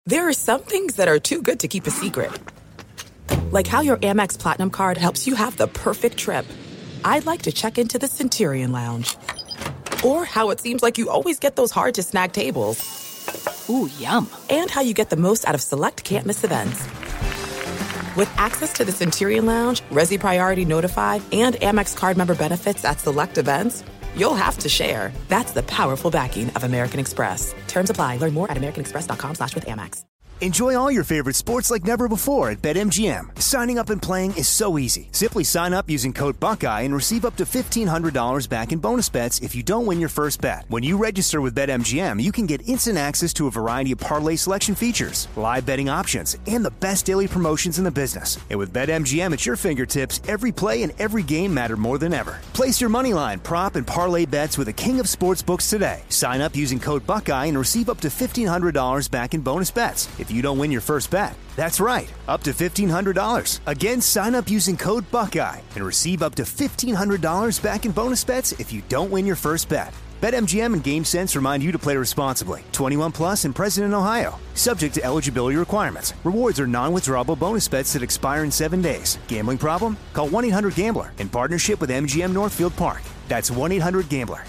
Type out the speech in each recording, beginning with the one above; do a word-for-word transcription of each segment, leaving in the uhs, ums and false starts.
There are some things that are too good to keep a secret. Like how your Amex Platinum card helps you have the perfect trip. I'd like to check into the Centurion Lounge. Or how it seems like you always get those hard-to-snag tables. Ooh, yum. And how you get the most out of select can't-miss events. With access to the Centurion Lounge, Resi Priority Notified, and Amex card member benefits at select events, you'll have to share. That's the powerful backing of American Express. Terms apply. Learn more at americanexpress.com slash with Amex. Enjoy all your favorite sports like never before at BetMGM. Signing up and playing is so easy. Simply sign up using code Buckeye and receive up to fifteen hundred dollars back in bonus bets if you don't win your first bet. When you register with BetMGM, you can get instant access to a variety of parlay selection features, live betting options, and the best daily promotions in the business. And with BetMGM at your fingertips, every play and every game matter more than ever. Place your moneyline, prop, and parlay bets with the king of sportsbooks today. Sign up using code Buckeye and receive up to fifteen hundred dollars back in bonus bets if you don't win your first bet. That's right, up to fifteen hundred dollars. Again, sign up using code Buckeye and receive up to fifteen hundred dollars back in bonus bets if you don't win your first bet. BetMGM and GameSense remind you to play responsibly. twenty-one plus and present in Ohio. Subject to eligibility requirements. Rewards are non-withdrawable bonus bets that expire in seven days. Gambling problem? Call one eight hundred gambler in partnership with M G M Northfield Park. That's one eight hundred gambler.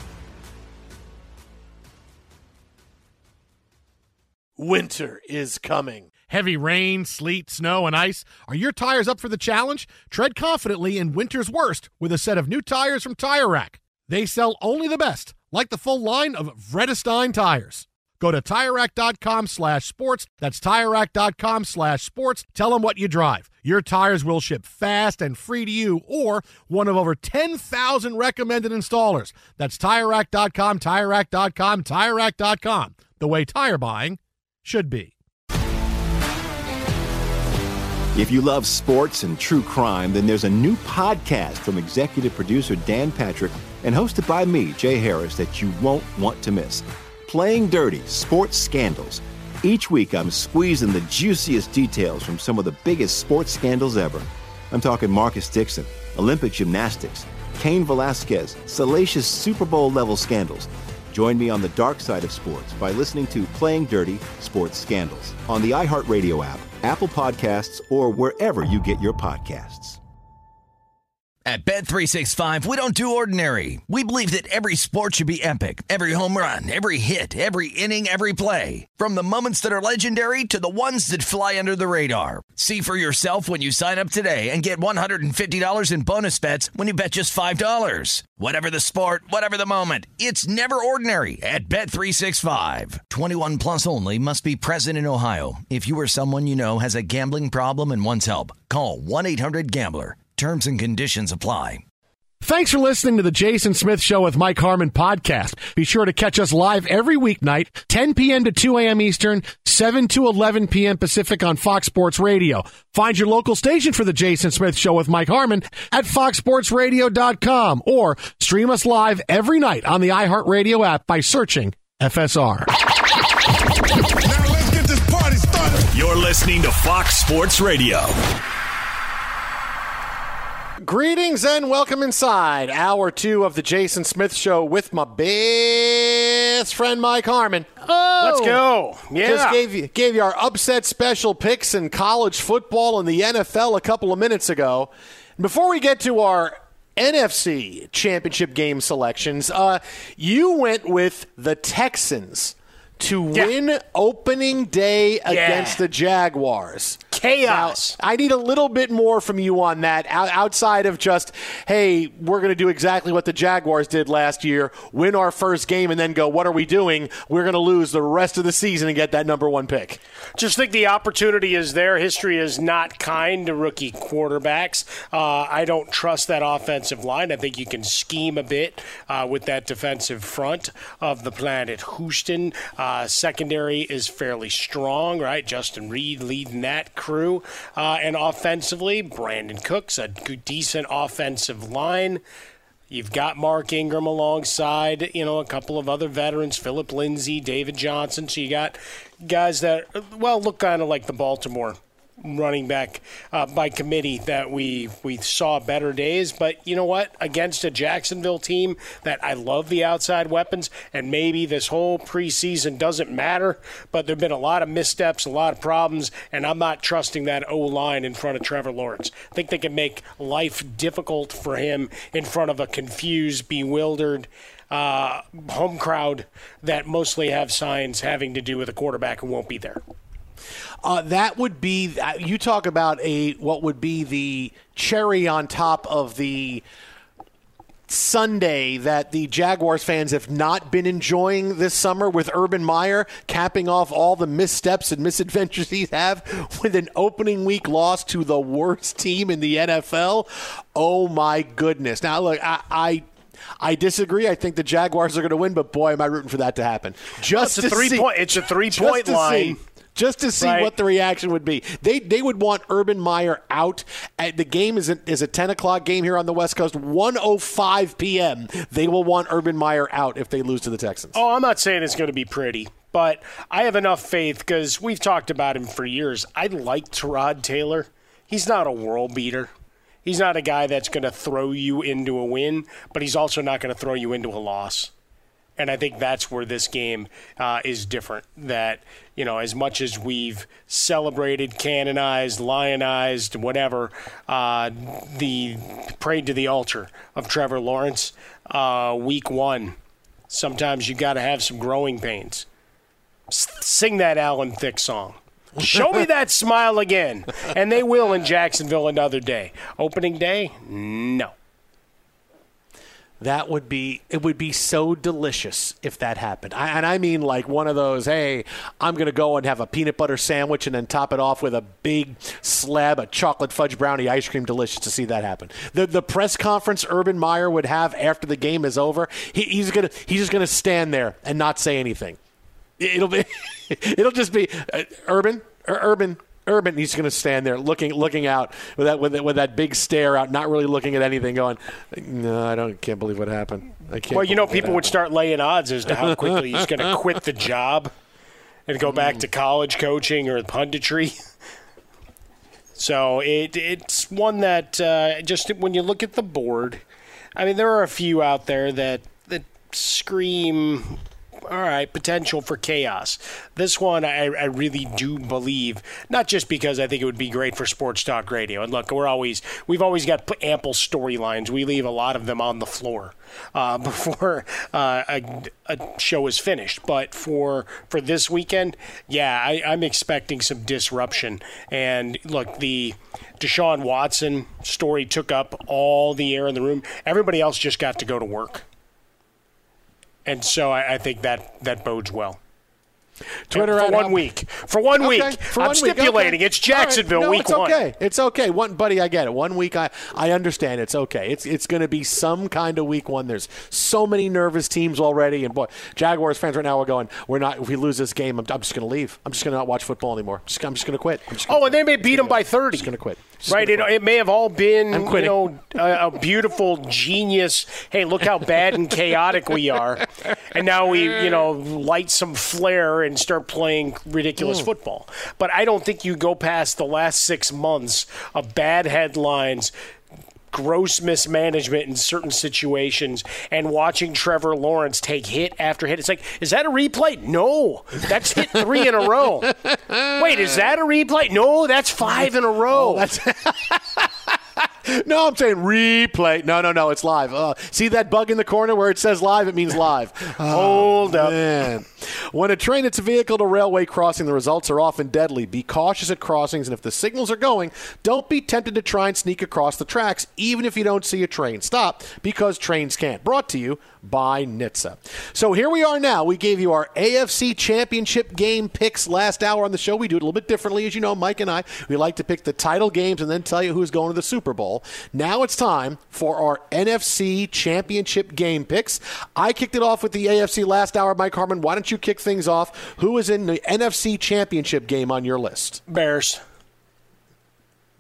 Winter is coming. Heavy rain, sleet, snow, and ice. Are your tires up for the challenge? Tread confidently in winter's worst with a set of new tires from Tire Rack. They sell only the best, like the full line of Vredestein tires. Go to TireRack.com slash sports. That's TireRack.com slash sports. Tell them what you drive. Your tires will ship fast and free to you or one of over ten thousand recommended installers. That's TireRack dot com, TireRack dot com, TireRack dot com. The way tire buying should be. If you love sports and true crime, then there's a new podcast from executive producer Dan Patrick and hosted by me, Jay Harris, that you won't want to miss. Playing Dirty: Sports Scandals. Each week, I'm squeezing the juiciest details from some of the biggest sports scandals ever. I'm talking Marcus Dixon, Olympic gymnastics, Cain Velasquez, salacious Super Bowl-level scandals. Join me on the dark side of sports by listening to Playing Dirty: Sports Scandals on the iHeartRadio app, Apple Podcasts, or wherever you get your podcasts. At Bet three sixty-five, we don't do ordinary. We believe that every sport should be epic. Every home run, every hit, every inning, every play. From the moments that are legendary to the ones that fly under the radar. See for yourself when you sign up today and get one hundred fifty dollars in bonus bets when you bet just five dollars. Whatever the sport, whatever the moment, it's never ordinary at Bet three sixty-five. twenty-one plus only. Must be present in Ohio. If you or someone you know has a gambling problem and wants help, call one eight hundred gambler. Terms and conditions apply. Thanks for listening to the Jason Smith Show with Mike Harmon podcast. Be sure to catch us live every weeknight, ten p.m. to two a.m. Eastern, seven to eleven p.m. Pacific on Fox Sports Radio. Find your local station for the Jason Smith Show with Mike Harmon at fox sports radio dot com or stream us live every night on the iHeartRadio app by searching F S R. Now let's get this party started. You're listening to Fox Sports Radio. Greetings and welcome inside hour two of the Jason Smith Show with my best friend Mike Harmon. Oh, let's go! Yeah, just gave you gave you our upset special picks in college football and the N F L a couple of minutes ago. Before we get to our N F C championship game selections, uh, you went with the Texans to yeah. win opening day yeah. against the Jaguars. Chaos. Now, I need a little bit more from you on that, outside of just, hey, we're going to do exactly what the Jaguars did last year, win our first game, and then go, what are we doing? We're going to lose the rest of the season and get that number one pick. Just think the opportunity is there. History is not kind to rookie quarterbacks. Uh, I don't trust that offensive line. I think you can scheme a bit uh, with that defensive front of the planet Houston. Uh, secondary is fairly strong, right? Justin Reed leading that crew. Uh, and offensively, Brandon Cooks, a good, decent offensive line. You've got Mark Ingram alongside, you know, a couple of other veterans, Philip Lindsay, David Johnson. So you got guys that, well, look kind of like the Baltimore running back uh, by committee that we we saw better days. But you know what? Against a Jacksonville team that I love the outside weapons, and maybe this whole preseason doesn't matter, but there have been a lot of missteps, a lot of problems, and I'm not trusting that O-line in front of Trevor Lawrence. I think they can make life difficult for him in front of a confused, bewildered uh, home crowd that mostly have signs having to do with a quarterback who won't be there. Uh, that would be – you talk about a what would be the cherry on top of the Sunday that the Jaguars fans have not been enjoying this summer with Urban Meyer capping off all the missteps and misadventures he's have with an opening week loss to the worst team in the N F L. Oh, my goodness. Now, look, I, I – I disagree. I think the Jaguars are going to win, but boy, am I rooting for that to happen. Just well, it's, a to three see, point, it's a three-point line. See, just to see right. what the reaction would be. They they would want Urban Meyer out. At, the game is a, is a ten o'clock game here on the West Coast, one oh five p.m. They will want Urban Meyer out if they lose to the Texans. Oh, I'm not saying it's going to be pretty, but I have enough faith because we've talked about him for years. I like Tyrod Taylor. He's not a world beater. He's not a guy that's going to throw you into a win, but he's also not going to throw you into a loss. And I think that's where this game uh, is different. That, you know, as much as we've celebrated, canonized, lionized, whatever, uh, the prayed to the altar of Trevor Lawrence, uh, week one, sometimes you got to have some growing pains. S- sing that Alan Thicke song. Show me that smile again. And they will in Jacksonville another day. Opening day? No. That would be – it would be so delicious if that happened. I, and I mean like one of those, hey, I'm going to go and have a peanut butter sandwich and then top it off with a big slab of chocolate fudge brownie ice cream. Delicious to see that happen. The the press conference Urban Meyer would have after the game is over, he, he's gonna he's just going to stand there and not say anything. It'll be – it'll just be uh, Urban, or Urban – Urban, he's going to stand there looking looking out with that with that, with that big stare out, not really looking at anything, going, no, I don't can't believe what happened. I can't. Well, you know, people would start laying odds as to how quickly he's going to quit the job and go back to college coaching or punditry. So it it's one that uh, just when you look at the board, I mean, there are a few out there that that scream, all right, potential for chaos. This one, I, I really do believe, not just because I think it would be great for sports talk radio. And look, we're always we've always got ample storylines. We leave a lot of them on the floor uh, before uh, a, a show is finished. But for for this weekend, yeah, I, I'm expecting some disruption. And look, the Deshaun Watson story took up all the air in the room. Everybody else just got to go to work. And so I, I think that, that bodes well. Twitter for at one how, week. For one okay, week. for I'm one stipulating week. Okay. it's Jacksonville right. no, week it's one. Okay. It's okay. One, buddy, I get it. One week, I, I understand. It's okay. It's it's going to be some kind of week one. There's so many nervous teams already. And boy, Jaguars fans right now are going, we're not. If we lose this game, I'm, I'm just going to leave. I'm just going to not watch football anymore. I'm just, I'm just going to quit. Just oh, quit. and they may beat them by thirty. I'm just going to quit. Just right? It, it may have all been, I'm you quitting. know, a, a beautiful genius. Hey, look how bad and chaotic we are. And now we, you know, light some flare and start playing ridiculous Mm. football. But I don't think you go past the last six months of bad headlines, gross mismanagement in certain situations, and watching Trevor Lawrence take hit after hit. It's like, is that a replay? No, that's hit three in a row. Wait, is that a replay? No, that's five in a row. Oh, that's no, I'm saying replay. No, no, no, it's live. Uh, see that bug in the corner where it says live? It means live. Hold up. Man. When a train hits a vehicle at a railway crossing, the results are often deadly. Be cautious at crossings, and if the signals are going, don't be tempted to try and sneak across the tracks, even if you don't see a train stop, because trains can't. Brought to you by N H T S A. So here we are now. We gave you our A F C Championship game picks last hour on the show. We do it a little bit differently. As you know, Mike and I, we like to pick the title games and then tell you who's going to the Super Bowl. Now it's time for our N F C Championship game picks. I kicked it off with the A F C last hour. Mike Harmon, why don't you kick things off? Who is in the N F C Championship game on your list? Bears.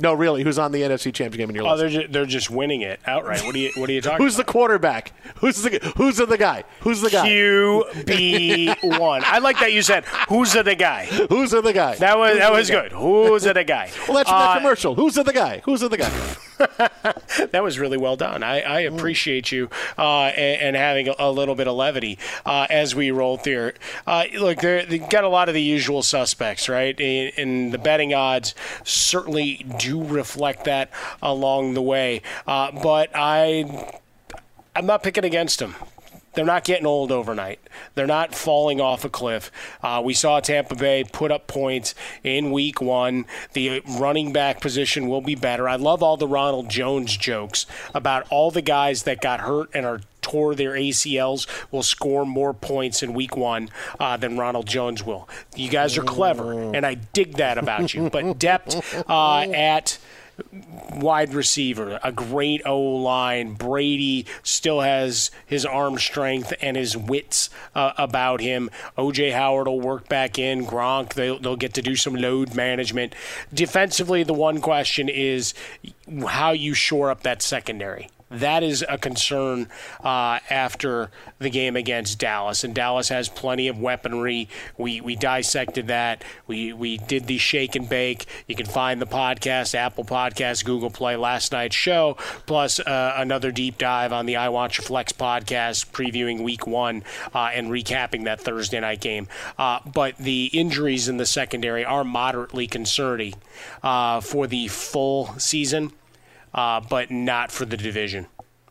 No, really. Who's on the N F C Championship game in your Oh, list? they're just, they're just winning it outright. What are you What are you talking Who's about? the quarterback? Who's the Who's the guy? Who's the guy? Q B one. I like that you said, who's the guy? Who's the guy? That was Who's that the was guy? good. Who's the guy? Well, that's from Uh, that commercial. Who's the guy? Who's the guy? That was really well done. I, I appreciate you uh, and, and having a, a little bit of levity uh, as we roll through. Uh, look, they've got a lot of the usual suspects, right? And, and the betting odds certainly do reflect that along the way. Uh, but I, I'm not picking against them. They're not getting old overnight. They're not falling off a cliff. Uh, we saw Tampa Bay put up points in week one. The running back position will be better. I love all the Ronald Jones jokes about all the guys that got hurt and are tore their A C Ls will score more points in week one uh, than Ronald Jones will. You guys are clever, and I dig that about you. But depth uh, at wide receiver, a great O-line. Brady still has his arm strength and his wits uh, about him. O J Howard will work back in. Gronk, they'll, they'll get to do some load management. Defensively, the one question is how you shore up that secondary. That is a concern uh, after the game against Dallas. And Dallas has plenty of weaponry. We we dissected that. We we did the shake and bake. You can find the podcast, Apple Podcasts, Google Play, last night's show, plus uh, another deep dive on the I Want Your Flex podcast previewing week one uh, and recapping that Thursday night game. Uh, but the injuries in the secondary are moderately concerning uh, for the full season. Uh, but not for the division.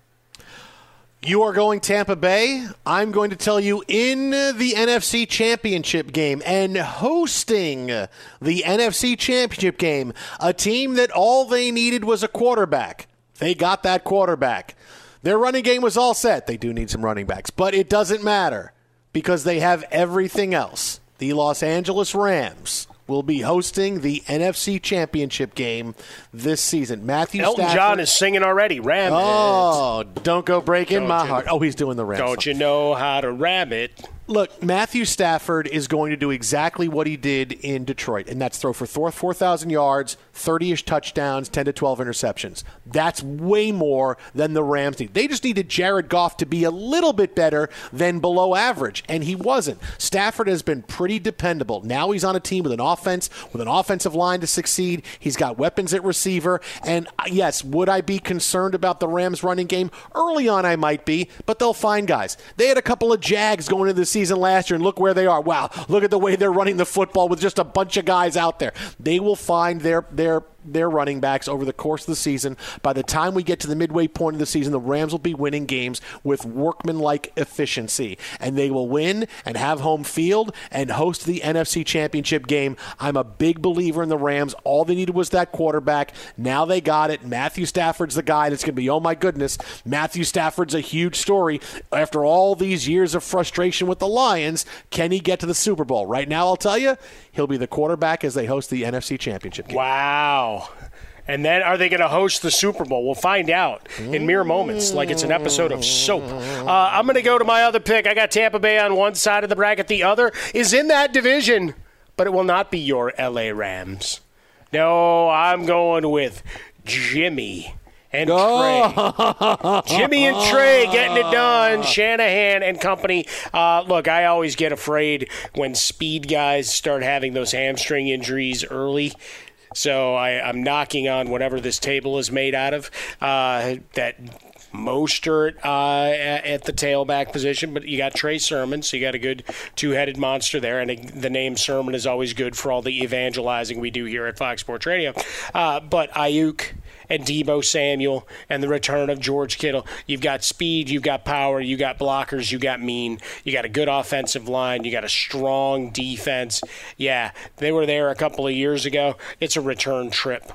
You are going Tampa Bay. I'm going to tell you in the N F C Championship game and hosting the N F C Championship game, a team that all they needed was a quarterback. They got that quarterback. Their running game was all set. They do need some running backs, but it doesn't matter because they have everything else. The Los Angeles Rams will be hosting the N F C Championship game this season. Matthew Elton Stafford. John is singing already. Ram Oh, don't go breaking Don't my you- heart. Oh, he's doing the Rams. Don't song. you know how to ram it? Look, Matthew Stafford is going to do exactly what he did in Detroit, and that's throw for four thousand yards, thirty-ish touchdowns, ten to twelve interceptions. That's way more than the Rams need. They just needed Jared Goff to be a little bit better than below average, and he wasn't. Stafford has been pretty dependable. Now he's on a team with an offense, with an offensive line to succeed. He's got weapons at receiver, and uh, yes, would I be concerned about the Rams running game? Early on I might be, but they'll find guys. They had a couple of Jags going into the season last year, and look where they are. Wow, look at the way they're running the football with just a bunch of guys out there. They will find their their their running backs over the course of the season. By the time we get to the midway point of the season, the Rams will be winning games with workmanlike efficiency, and they will win and have home field and host the N F C Championship game. I'm a big believer in the Rams. All they needed was that quarterback. Now they got it. Matthew Stafford's the guy that's going to be, oh my goodness, Matthew Stafford's a huge story. After all these years of frustration with the Lions, can he get to the Super Bowl? Right now, I'll tell you, he'll be the quarterback as they host the N F C Championship game. Wow. And then are they going to host the Super Bowl? We'll find out in mere moments, like it's an episode of Soap. Uh, I'm going to go to my other pick. I got Tampa Bay on one side of the bracket. The other is in that division, but it will not be your L A Rams. No, I'm going with Jimmy and Oh. Trey. Jimmy and Trey getting it done. Shanahan and company. Uh, look, I always get afraid when speed guys start having those hamstring injuries early. So I, I'm knocking on whatever this table is made out of. Uh, that Mostert uh, at, at the tailback position, but you got Trey Sermon, so you got a good two-headed monster there. And the name Sermon is always good for all the evangelizing we do here at Fox Sports Radio. Uh, but Ayuk and Deebo Samuel and the return of George Kittle. You've got speed, you've got power, you got blockers, you got mean, you got a good offensive line, you got a strong defense. Yeah, they were there a couple of years ago. It's a return trip.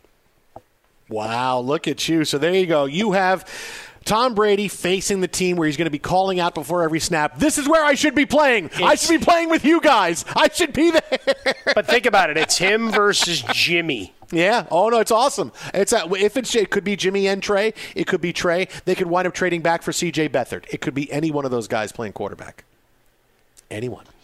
Wow, look at you. So there you go. You have Tom Brady facing the team where he's going to be calling out before every snap, this is where I should be playing. It's, I should be playing with you guys. I should be there. But think about it. It's him versus Jimmy. Yeah. Oh, no, it's awesome. It's a, if it's it could be Jimmy and Trey. It could be Trey. They could wind up trading back for C J Beathard. It could be any one of those guys playing quarterback. Anyone.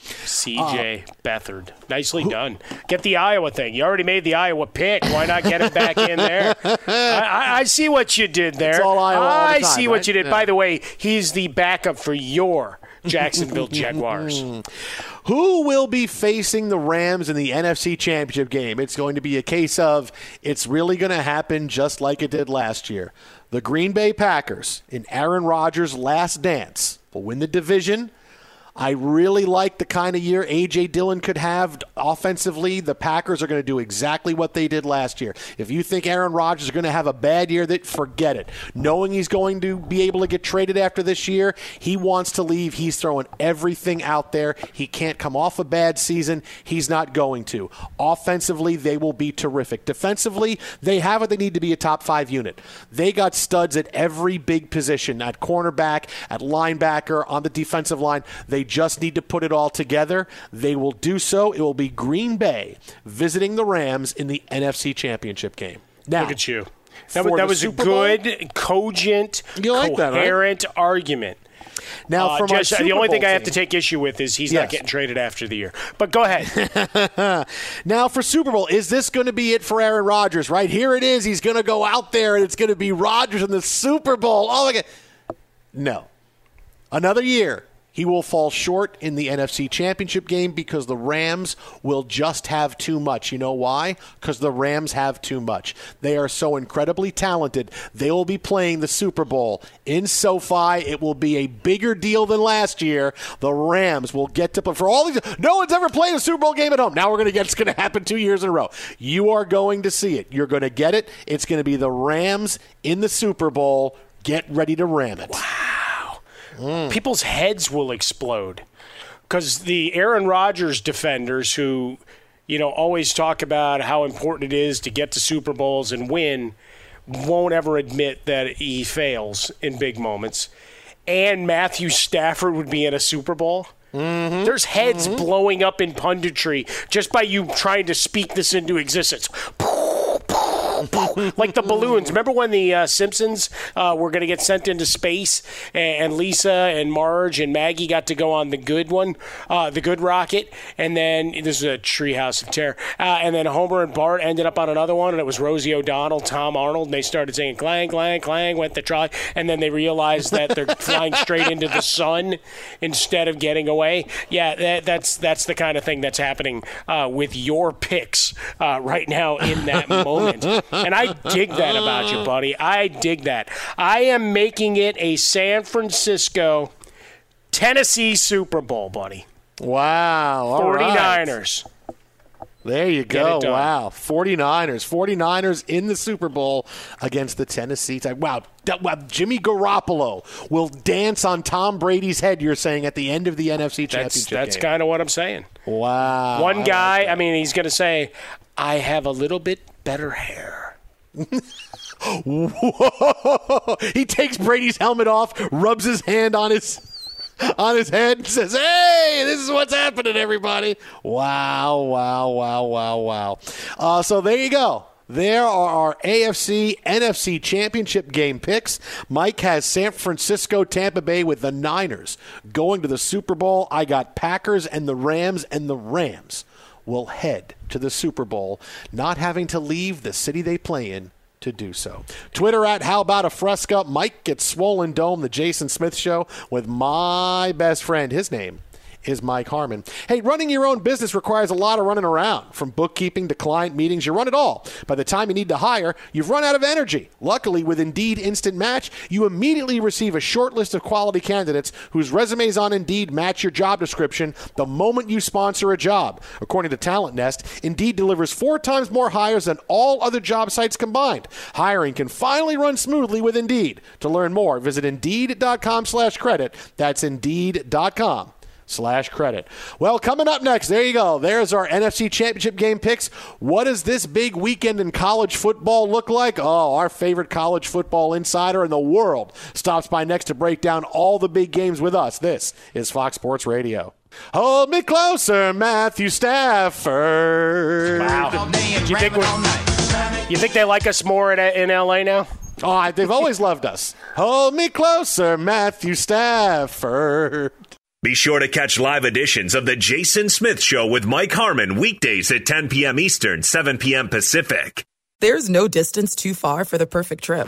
C J uh, Beathard. Nicely who, done. Get the Iowa thing. You already made the Iowa pick. Why not get it back in there? I, I, I see what you did there. It's all Iowa all I the time, see right? what you did. Yeah. By the way, he's the backup for your Jacksonville Jaguars. Who will be facing the Rams in the N F C Championship game? It's going to be a case of it's really going to happen just like it did last year. The Green Bay Packers, in Aaron Rodgers' last dance, will win the division. I really like the kind of year A J. Dillon could have offensively. The Packers are going to do exactly what they did last year. If you think Aaron Rodgers is going to have a bad year, that forget it. Knowing he's going to be able to get traded after this year, he wants to leave. He's throwing everything out there. He can't come off a bad season. He's not going to. Offensively, they will be terrific. Defensively, they have what they need to be a top five unit. They got studs at every big position, at cornerback, at linebacker, on the defensive line. They They just need to put it all together. They will do so. It will be Green Bay visiting the Rams in the N F C Championship game. Now, look at you. That, was, that was a good, Bowl, cogent, like coherent that, right? argument. Now, for uh, just, the only thing team. I have to take issue with is he's yes. not getting traded after the year. But go ahead. Now, for Super Bowl, is this going to be it for Aaron Rodgers? Right here it is. He's going to go out there, and it's going to be Rodgers in the Super Bowl. Oh my God! No, another year. He will fall short in the N F C Championship game because the Rams will just have too much. You know why? Because the Rams have too much. They are so incredibly talented. They will be playing the Super Bowl in SoFi. It will be a bigger deal than last year. The Rams will get to play. For all these, no one's ever played a Super Bowl game at home. Now we're going to get it's going to happen two years in a row. You are going to see it. You're going to get it. It's going to be the Rams in the Super Bowl. Get ready to ram it. Wow. Mm. People's heads will explode because the Aaron Rodgers defenders who, you know, always talk about how important it is to get to Super Bowls and win won't ever admit that he fails in big moments. And Matthew Stafford would be in a Super Bowl. Mm-hmm. There's heads mm-hmm. blowing up in punditry just by you trying to speak this into existence. Like the balloons. Remember when the uh, Simpsons uh, were going to get sent into space and, and Lisa and Marge and Maggie got to go on the good one, uh, the good rocket, and then this is a treehouse of terror, uh, and then Homer and Bart ended up on another one, and it was Rosie O'Donnell, Tom Arnold, and they started singing clang, clang, clang, went the trolley, and then they realized that they're flying straight into the sun instead of getting away. Yeah, that, that's that's the kind of thing that's happening uh, with your picks uh, right now in that moment. And I dig that about you, buddy. I dig that. I am making it a San Francisco, Tennessee Super Bowl, buddy. Wow. All 49ers. Right. There you go. Wow. 49ers. 49ers in the Super Bowl against the Tennessee Titans. Wow. wow. Jimmy Garoppolo will dance on Tom Brady's head, you're saying, at the end of the N F C Championship That's, that's game. kind of what I'm saying. Wow. One guy, I, like I mean, he's going to say, I have a little bit better hair. Whoa. He takes Brady's helmet off, rubs his hand on his on his head, and says, hey, this is what's happening, everybody. Wow, wow, wow, wow, wow. Uh, so there you go. There are our A F C, N F C championship game picks. Mike has San Francisco, Tampa Bay with the Niners going to the Super Bowl. I got Packers and the Rams, and the Rams will head to the Super Bowl, not having to leave the city they play in to do so. Twitter at How About a Fresca. Mike gets Swollen Dome, the Jason Smith Show, with my best friend. His name is Mike Harmon. Hey, running your own business requires a lot of running around. From bookkeeping to client meetings, you run it all. By the time you need to hire, you've run out of energy. Luckily, with Indeed Instant Match, you immediately receive a short list of quality candidates whose resumes on Indeed match your job description the moment you sponsor a job. According to Talent Nest, Indeed delivers four times more hires than all other job sites combined. Hiring can finally run smoothly with Indeed. To learn more, visit Indeed.com slash credit. That's Indeed.com. slash credit. Well, coming up next, there you go. There's our N F C Championship game picks. What does this big weekend in college football look like? Oh, our favorite college football insider in the world stops by next to break down all the big games with us. This is Fox Sports Radio. Hold me closer, Matthew Stafford. Wow. You think, we're, you think they like us more in, in L A now? Oh, they've always loved us. Hold me closer, Matthew Stafford. Be sure to catch live editions of The Jason Smith Show with Mike Harmon weekdays at ten p.m. Eastern, seven p.m. Pacific. There's no distance too far for the perfect trip.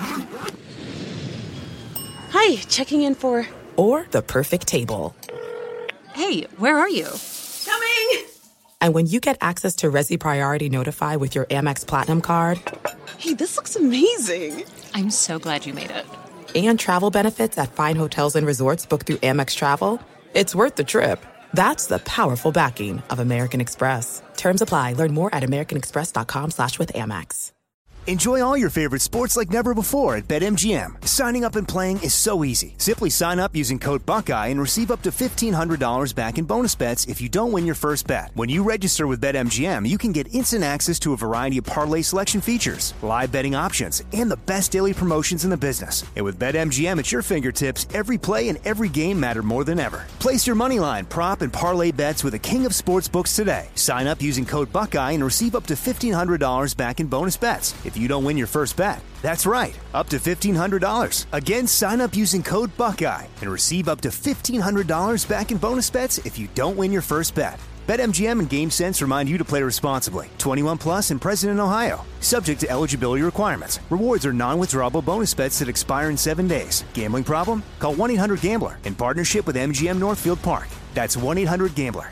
Hi, checking in for... Or the perfect table. Hey, where are you? Coming! And when you get access to Resi Priority Notify with your Amex Platinum card... Hey, this looks amazing. I'm so glad you made it. And travel benefits at fine hotels and resorts booked through Amex Travel... It's worth the trip. That's the powerful backing of American Express. Terms apply. Learn more at americanexpress.com slash with Amex. Enjoy all your favorite sports like never before at BetMGM. Signing up and playing is so easy. Simply sign up using code Buckeye and receive up to fifteen hundred dollars back in bonus bets if you don't win your first bet. When you register with BetMGM, you can get instant access to a variety of parlay selection features, live betting options, and the best daily promotions in the business. And with BetMGM at your fingertips, every play and every game matter more than ever. Place your moneyline, prop, and parlay bets with the king of sportsbooks today. Sign up using code Buckeye and receive up to fifteen hundred dollars back in bonus bets if you don't win your first bet. That's right, up to fifteen hundred dollars. Again, sign up using code Buckeye and receive up to fifteen hundred dollars back in bonus bets if you don't win your first bet. BetMGM and GameSense remind you to play responsibly. twenty-one plus and present in Ohio. Subject to eligibility requirements. Rewards are non-withdrawable bonus bets that expire in seven days. Gambling problem? Call one eight hundred gambler in partnership with M G M Northfield Park. That's one eight hundred gambler.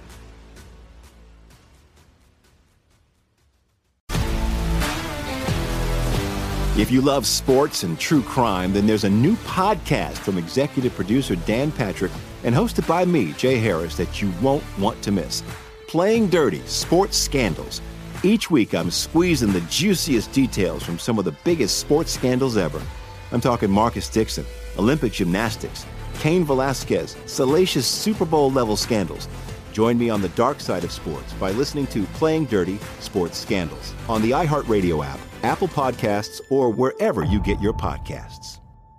If you love sports and true crime, then there's a new podcast from executive producer Dan Patrick and hosted by me, Jay Harris, that you won't want to miss. Playing Dirty: Sports Scandals. Each week, I'm squeezing the juiciest details from some of the biggest sports scandals ever. I'm talking Marcus Dixon, Olympic gymnastics, Cain Velasquez, salacious Super Bowl-level scandals. Join me on the dark side of sports by listening to Playing Dirty: Sports Scandals on the iHeartRadio app, Apple Podcasts, or wherever you get your podcasts.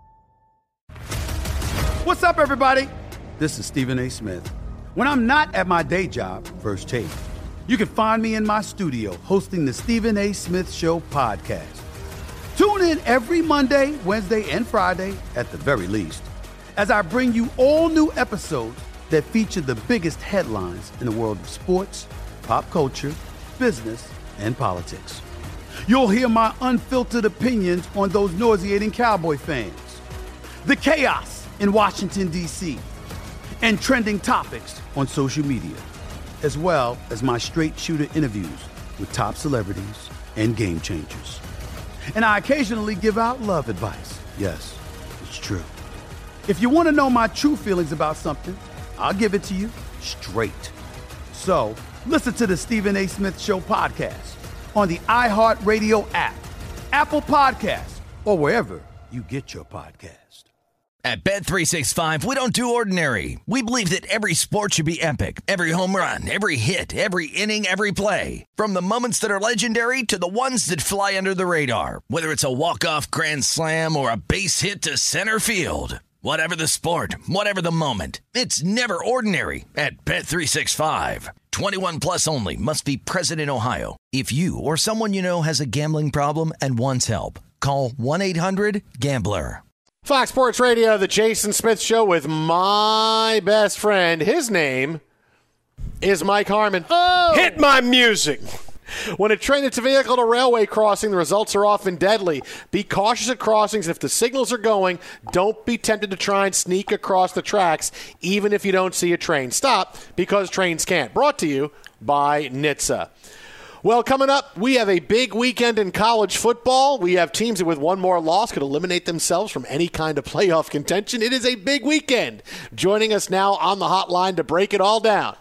What's up, everybody? This is Stephen A. Smith. When I'm not at my day job, First Take, you can find me in my studio hosting the Stephen A. Smith Show podcast. Tune in every Monday, Wednesday, and Friday, at the very least, as I bring you all new episodes that feature the biggest headlines in the world of sports, pop culture, business, and politics. You'll hear my unfiltered opinions on those nauseating Cowboy fans, the chaos in Washington, D C, and trending topics on social media, as well as my straight shooter interviews with top celebrities and game changers. And I occasionally give out love advice. Yes, it's true. If you want to know my true feelings about something, I'll give it to you straight. So listen to the Stephen A. Smith Show podcast on the iHeartRadio app, Apple Podcasts, or wherever you get your podcast. At Bet three sixty-five, we don't do ordinary. We believe that every sport should be epic. Every home run, every hit, every inning, every play. From the moments that are legendary to the ones that fly under the radar. Whether it's a walk-off grand slam or a base hit to center field. Whatever the sport, whatever the moment, it's never ordinary at Bet three sixty-five. twenty-one plus only. Must be present in Ohio. If you or someone you know has a gambling problem and wants help, call one eight hundred gambler. Fox Sports Radio, the Jason Smith Show with my best friend. His name is Mike Harmon. Oh. Hit my music. When a train hits a vehicle at a railway crossing, the results are often deadly. Be cautious at crossings. If the signals are going, don't be tempted to try and sneak across the tracks, even if you don't see a train stop, because trains can't. Brought to you by N H T S A. Well, coming up, we have a big weekend in college football. We have teams that with one more loss could eliminate themselves from any kind of playoff contention. It is a big weekend. Joining us now on the hotline to break it all down,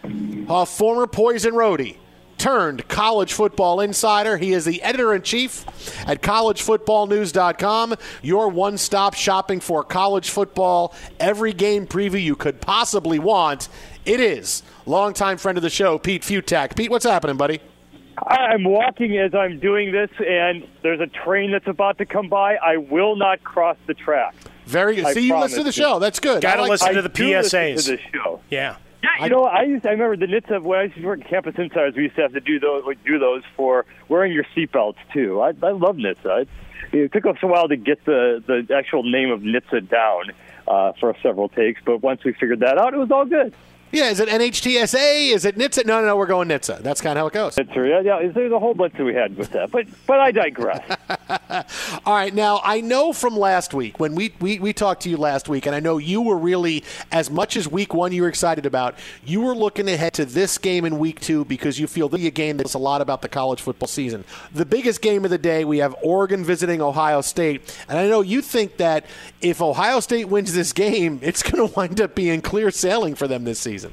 a former Poison roadie turned college football insider. He is the editor-in-chief at college football news dot com, your one-stop shopping for college football, every game preview you could possibly want. It is longtime friend of the show, Pete Fiutak. Pete, what's happening, buddy? I'm walking as I'm doing this, and there's a train that's about to come by. I will not cross the track. Very good. I See, you listen to the show. That's good. Got to like listen I to the P S As. To the show. Yeah. Yeah, you know, I used I remember the N H T S A when I used to work at Campus Insiders. We used to have to do those do those for wearing your seatbelts too. I, I love N H T S A. It, it took us a while to get the, the actual name of N H T S A down uh, for several takes, but once we figured that out, it was all good. Yeah, is it N H T S A? Is it N H T S A? No, no, no, we're going N H T S A. That's kind of how it goes. That's true. Yeah, yeah, there's a whole bunch that we had with that, but but I digress. All right, now I know from last week when we, we we talked to you last week, and I know you were really, as much as week one you were excited about, you were looking ahead to this game in week two because you feel this is a game that's a lot about the college football season. The biggest game of the day, we have Oregon visiting Ohio State, and I know you think that if Ohio State wins this game, it's going to wind up being clear sailing for them this season.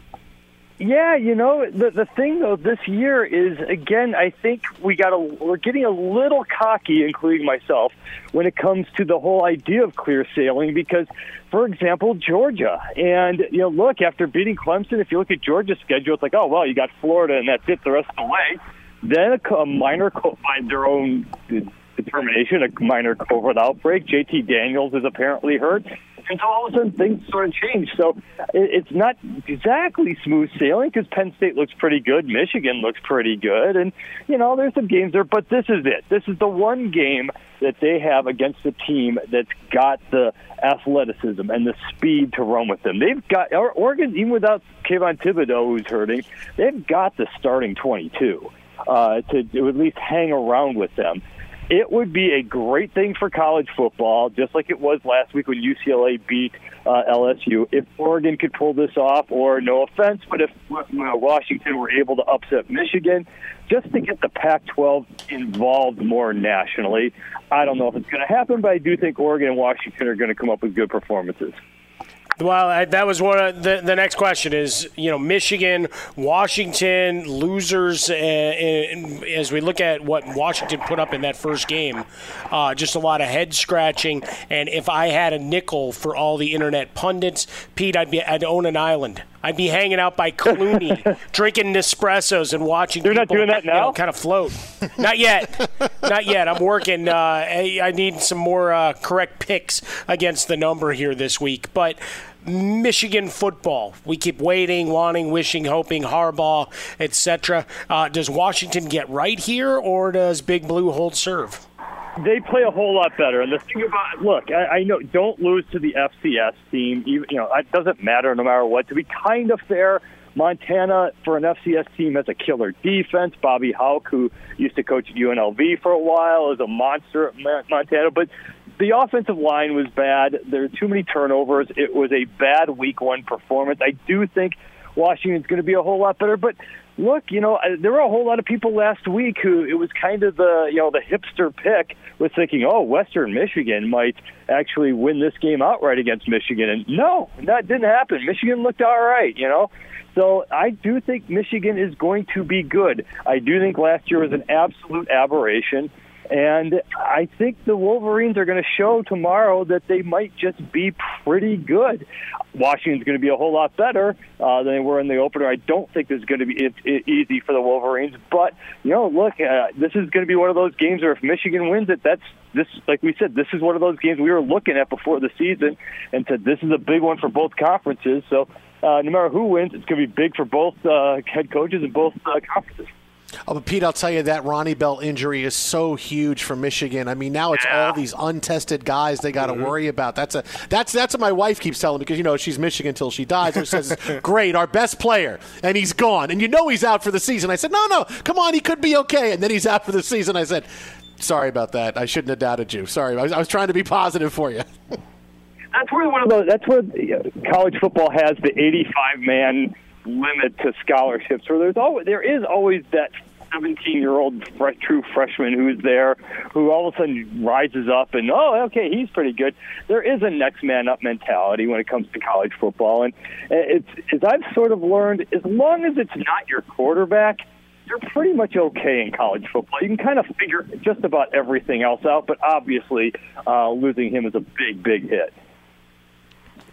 Yeah, you know, the the thing though this year is, again, I think we got a we're getting a little cocky, including myself, when it comes to the whole idea of clear sailing. Because, for example, Georgia, and you know, look, after beating Clemson, if you look at Georgia's schedule, it's like, oh well, you got Florida, and that's it the rest of the way. Then a, a minor co- by their own determination, a minor COVID outbreak. J T Daniels is apparently hurt. And so all of a sudden things sort of change. So it's not exactly smooth sailing because Penn State looks pretty good. Michigan looks pretty good. And, you know, there's some games there. But this is it. This is the one game that they have against a team that's got the athleticism and the speed to run with them. They've got Oregon, even without Kayvon Thibodeau, who's hurting, they've got the starting twenty-two uh, to, to at least hang around with them. It would be a great thing for college football, just like it was last week when U C L A beat uh, L S U. If Oregon could pull this off, or no offense, but if you know, Washington were able to upset Michigan, just to get the Pac twelve involved more nationally. I don't know if it's going to happen, but I do think Oregon and Washington are going to come up with good performances. Well, I, that was one of the, the next question is, you know, Michigan, Washington, losers, uh, and as we look at what Washington put up in that first game, uh, just a lot of head scratching. And if I had a nickel for all the internet pundits, Pete, I'd be I'd own an island. I'd be hanging out by Clooney, drinking Nespressos and watching You're people not doing that now? You know, kind of float. Not yet. Not yet. I'm working. Uh, I, I need some more uh, correct picks against the number here this week. But Michigan football, we keep waiting, wanting, wishing, hoping, Harbaugh, et cetera. Uh, does Washington get right here, or does Big Blue hold serve? They play a whole lot better. And the thing about, look, I, I know, don't lose to the F C S team. You, you know, it doesn't matter no matter what. To be kind of fair, Montana, for an F C S team, has a killer defense. Bobby Hauck, who used to coach at U N L V for a while, is a monster at Montana. But the offensive line was bad. There were too many turnovers. It was a bad week one performance. I do think Washington's going to be a whole lot better. But look, you know, there were a whole lot of people last week who it was kind of the, you know, the hipster pick was thinking, oh, Western Michigan might actually win this game outright against Michigan. And no, that didn't happen. Michigan looked all right, you know. So I do think Michigan is going to be good. I do think last year was an absolute aberration. And I think the Wolverines are going to show tomorrow that they might just be pretty good. Washington's going to be a whole lot better uh, than they were in the opener. I don't think this is going to be it, it, easy for the Wolverines. But, you know, look, uh, this is going to be one of those games where if Michigan wins it, that's this. Like we said, this is one of those games we were looking at before the season and said this is a big one for both conferences. So uh, no matter who wins, it's going to be big for both uh, head coaches and both uh, conferences. Oh, but Pete, I'll tell you that Ronnie Bell injury is so huge for Michigan. I mean, now it's yeah. all these untested guys they got to mm-hmm. worry about. That's a that's that's what my wife keeps telling me because you know she's Michigan until she dies. She says, "Great, our best player, and he's gone, and you know he's out for the season." I said, "No, no, come on, he could be okay," and then he's out for the season. I said, "Sorry about that. I shouldn't have doubted you. Sorry, I was, I was trying to be positive for you." That's where one of those. That's where college football has the eighty-five man limit to scholarships, where there's always there is always that seventeen-year-old fresh, true freshman who's there, who all of a sudden rises up and oh, okay, he's pretty good. There is a next man up mentality when it comes to college football, and it's as I've sort of learned, as long as it's not your quarterback, you're pretty much okay in college football. You can kind of figure just about everything else out, but obviously uh, losing him is a big, big hit.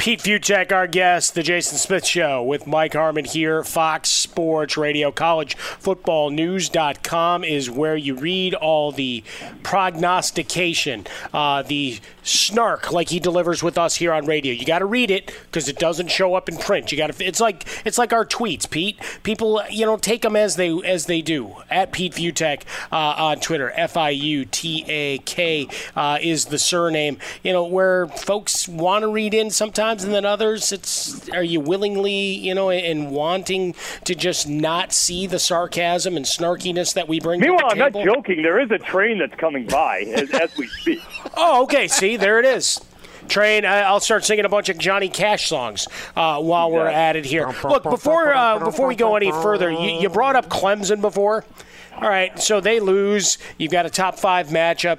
Pete Fiutak, our guest, The Jason Smith Show with Mike Harmon here, Fox Sports Radio. college football news dot com is where you read all the prognostication, uh, the snark like he delivers with us here on radio. You got to read it because it doesn't show up in print. You got to. It's like it's like our tweets, Pete. People, you know, take them as they as they do. At Pete Fiutak uh, on Twitter, F I U T A K uh, is the surname. You know, where folks want to read in sometimes, and then others, it's are you willingly, you know, and wanting to just not see the sarcasm and snarkiness that we bring Meanwhile, to the table? I'm not joking. There is a train that's coming by as, as we speak. Oh, okay. See, there it is. Train, I'll start singing a bunch of Johnny Cash songs uh, while we're at it here. Look, before uh, before we go any further, you, you brought up Clemson before. All right, so they lose. You've got a top five matchup,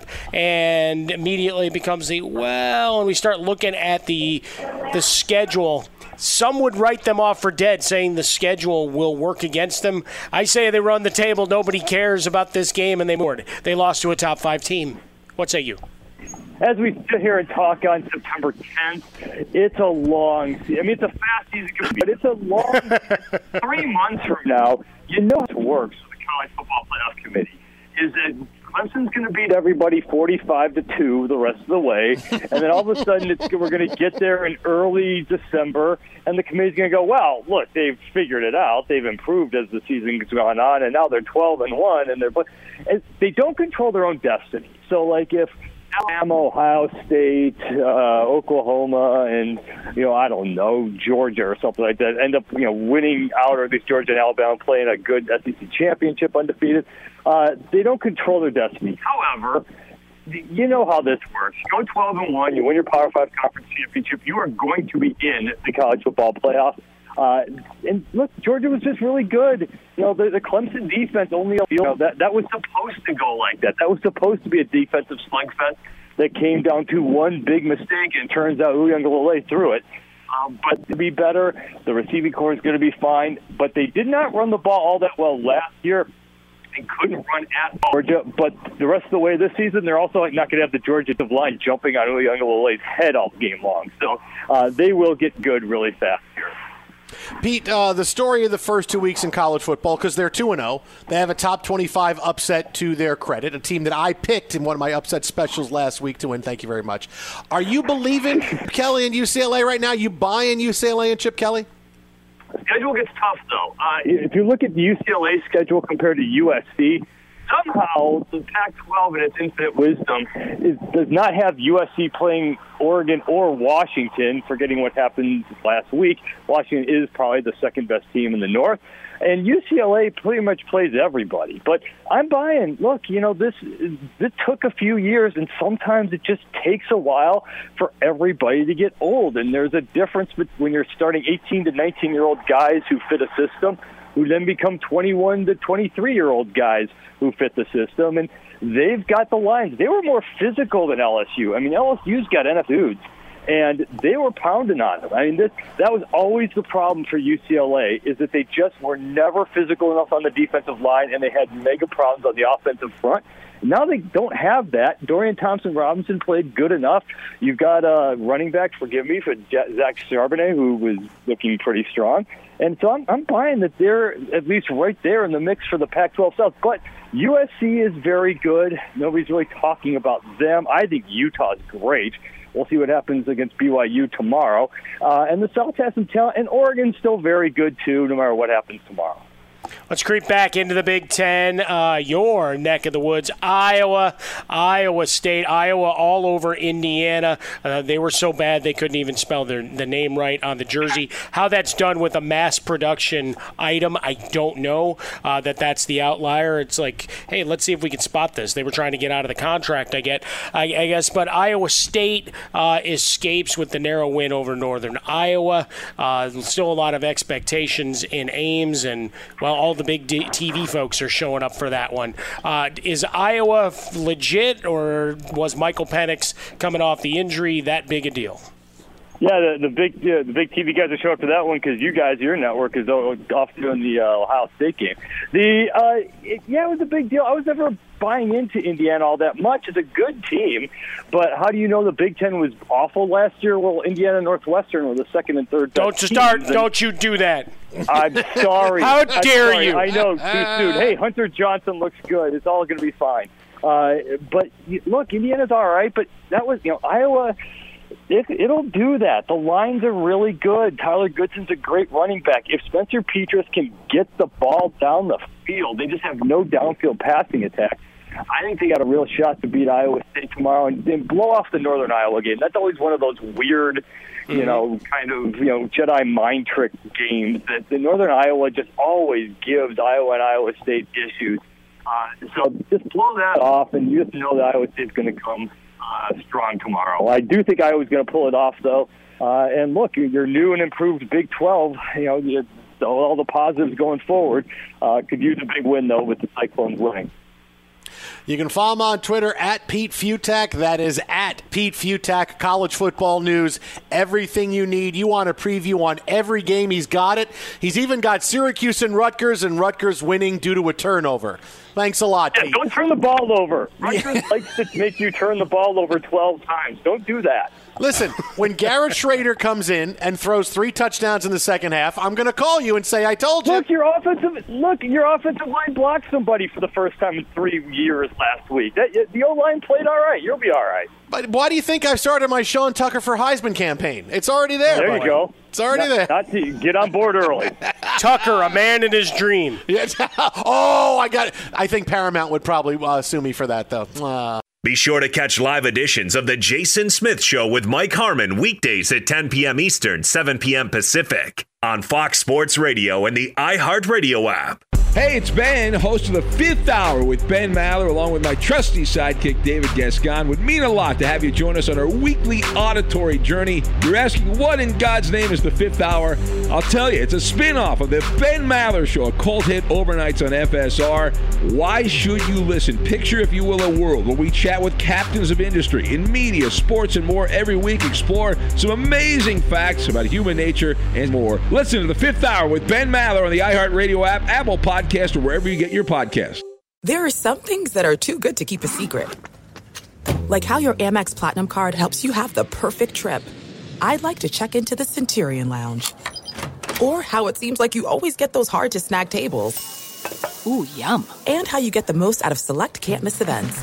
and immediately it becomes the, well, and we start looking at the the schedule. Some would write them off for dead, saying the schedule will work against them. I say they run the table. Nobody cares about this game, and they moored. They lost to a top five team. What say you? As we sit here and talk on September tenth, it's a long season. I mean, it's a fast season, but it's a long three months from now. You know it works for the College Football Playoff Committee is that Clemson's going to beat everybody forty-five to two the rest of the way, and then all of a sudden it's, we're going to get there in early December, and the committee's going to go, well, look, they've figured it out. They've improved as the season's gone on, and now they're twelve and one, and they're and they don't control their own destiny. So, like, if Alabama, Ohio State, uh, Oklahoma, and, you know, I don't know, Georgia or something like that end up, you know, winning out, or at least Georgia and Alabama playing a good S E C championship undefeated, uh, they don't control their destiny. However, you know how this works. You go twelve and one, you win your Power Five conference championship, you are going to be in the college football playoff. Uh, and look, Georgia was just really good. You know, the, the Clemson defense only, you know, that, that was supposed to go like that. That was supposed to be a defensive slugfest that came down to one big mistake, and turns out Uiagalelei threw it. Um, but to be better, the receiving core is going to be fine. But they did not run the ball all that well last year. They couldn't run at Georgia. But the rest of the way this season, they're also not going to have the Georgia line jumping on Uiagalelei's head all game long. So uh, they will get good really fast here. Pete, uh, the story of the first two weeks in college football, because they're two and oh. They have a top twenty-five upset to their credit, a team that I picked in one of my upset specials last week to win. Thank you very much. Are you believing Kelly and U C L A right now? You buying U C L A and Chip Kelly? The schedule gets tough, though. Uh, if you look at the U C L A schedule compared to U S C, somehow the Pac twelve in its infinite wisdom is, does not have U S C playing Oregon or Washington, forgetting what happened last week. Washington is probably the second best team in the North. And U C L A pretty much plays everybody. But I'm buying, look, you know, this this took a few years, and sometimes it just takes a while for everybody to get old. And there's a difference when you're starting eighteen to nineteen-year-old guys who fit a system, who then become twenty-one to twenty-three-year-old guys who fit the system. And they've got the lines. They were more physical than L S U. I mean, L S U's got N F L dudes, and they were pounding on them. I mean, this, that was always the problem for U C L A, is that they just were never physical enough on the defensive line, and they had mega problems on the offensive front. Now they don't have that. Dorian Thompson-Robinson played good enough. You've got a running back, forgive me, for Zach Charbonnet, who was looking pretty strong. And so I'm, I'm buying that they're at least right there in the mix for the Pac twelve South. But U S C is very good. Nobody's really talking about them. I think Utah's great. We'll see what happens against B Y U tomorrow. Uh, and the South has some talent, and Oregon's still very good, too, no matter what happens tomorrow. Let's creep back into the Big Ten, uh, your neck of the woods, Iowa, Iowa State, Iowa all over Indiana. Uh, they were so bad they couldn't even spell their, the name right on the jersey. How that's done with a mass production item, I don't know. Uh, that that's the outlier. It's like, hey, let's see if we can spot this. They were trying to get out of the contract, I get, I, I guess. But Iowa State uh, escapes with the narrow win over Northern Iowa. Uh, still a lot of expectations in Ames, and, well, all the big D- T V folks are showing up for that one. Uh, is Iowa legit, or was Michael Penix coming off the injury that big a deal? Yeah, the, the big uh, the big T V guys are showing up to that one because you guys, your network, is off doing the uh, Ohio State game. The uh, it, yeah, it was a big deal. I was never a buying into Indiana all that much. It's a good team, but how do you know the Big Ten was awful last year? Well, Indiana and Northwestern were the second and third. Don't start. And don't you do that. I'm sorry. How dare sorry. you? I know, too soon. Hey, Hunter Johnson looks good. It's all going to be fine. Uh, but, look, Indiana's all right, but that was, you know, Iowa – It, it'll do that. The lines are really good. Tyler Goodson's a great running back. If Spencer Petras can get the ball down the field, they just have no downfield passing attack. I think they got a real shot to beat Iowa State tomorrow and then blow off the Northern Iowa game. That's always one of those weird, you mm-hmm. know, kind of, you know, Jedi mind trick games that the Northern Iowa just always gives Iowa and Iowa State issues. Uh, so just blow that off, and you just know that Iowa State's going to come Uh, strong tomorrow. I do think Iowa's going to pull it off, though. Uh, and look, your new and improved Big twelve, you know, you, all the positives going forward, uh, could use a big win, though, with the Cyclones winning. You can follow him on Twitter at Pete Futak. That is at Pete Futak. College football news, everything you need. You want a preview on every game, he's got it. He's even got Syracuse and Rutgers, and Rutgers winning due to a turnover. Thanks a lot, yeah, Pete. Don't turn the ball over. Rutgers yeah. likes to make you turn the ball over twelve times. Don't do that. Listen, when Garrett Schrader comes in and throws three touchdowns in the second half, I'm going to call you and say, I told you. Look, your offensive look, your offensive line blocked somebody for the first time in three years last week. That, the O-line played all right. You'll be all right. But why do you think I started my Sean Tucker for Heisman campaign? It's already there. There you buddy. go. It's already not, there. Not to get on board early. Tucker, a man in his dream. oh, I got it. I think Paramount would probably uh, sue me for that, though. Uh. Be sure to catch live editions of The Jason Smith Show with Mike Harmon weekdays at ten p.m. Eastern, seven p.m. Pacific on Fox Sports Radio and the iHeartRadio app. Hey, it's Ben, host of the Fifth Hour with Ben Maller, along with my trusty sidekick, David Gascon. Would mean a lot to have you join us on our weekly auditory journey. You're asking, what in God's name is the Fifth Hour? I'll tell you, it's a spin-off of the Ben Maller Show, a cult hit overnights on F S R. Why should you listen? Picture, if you will, a world where we chat with captains of industry in media, sports, and more every week. Explore some amazing facts about human nature and more. Listen to the Fifth Hour with Ben Maller on the iHeartRadio app, Apple Podcast, or wherever you get your podcasts. There are some things that are too good to keep a secret. Like how your Amex Platinum card helps you have the perfect trip. I'd like to check into the Centurion Lounge. Or how it seems like you always get those hard-to-snag tables. Ooh, yum. And how you get the most out of select can't-miss events.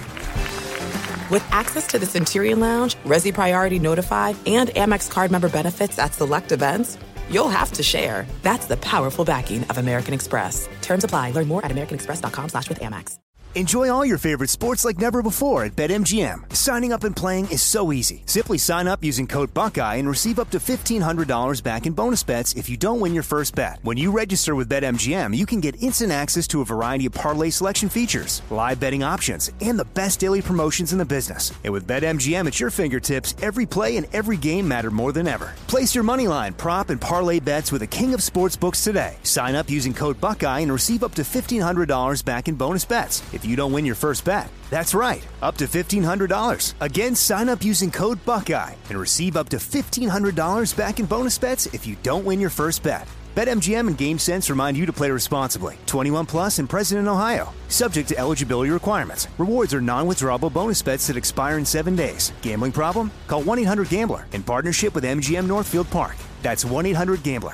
With access to the Centurion Lounge, Resi Priority Notified, and Amex card member benefits at select events, you'll have to share. That's the powerful backing of American Express. Terms apply. Learn more at americanexpress.com slash with Amex. Enjoy all your favorite sports like never before at BetMGM. Signing up and playing is so easy. Simply sign up using code Buckeye and receive up to fifteen hundred dollars back in bonus bets if you don't win your first bet. When you register with BetMGM, you can get instant access to a variety of parlay selection features, live betting options, and the best daily promotions in the business. And with BetMGM at your fingertips, every play and every game matter more than ever. Place your moneyline, prop, and parlay bets with the king of sportsbooks today. Sign up using code Buckeye and receive up to fifteen hundred dollars back in bonus bets if you don't win your first bet. That's right, up to fifteen hundred dollars. Again, sign up using code Buckeye and receive up to fifteen hundred dollars back in bonus bets if you don't win your first bet. BetMGM and GameSense remind you to play responsibly. twenty-one plus and present in Ohio. Subject to eligibility requirements. Rewards are non-withdrawable bonus bets that expire in seven days. Gambling problem? Call one eight hundred gambler in partnership with M G M Northfield Park. That's one eight hundred gambler.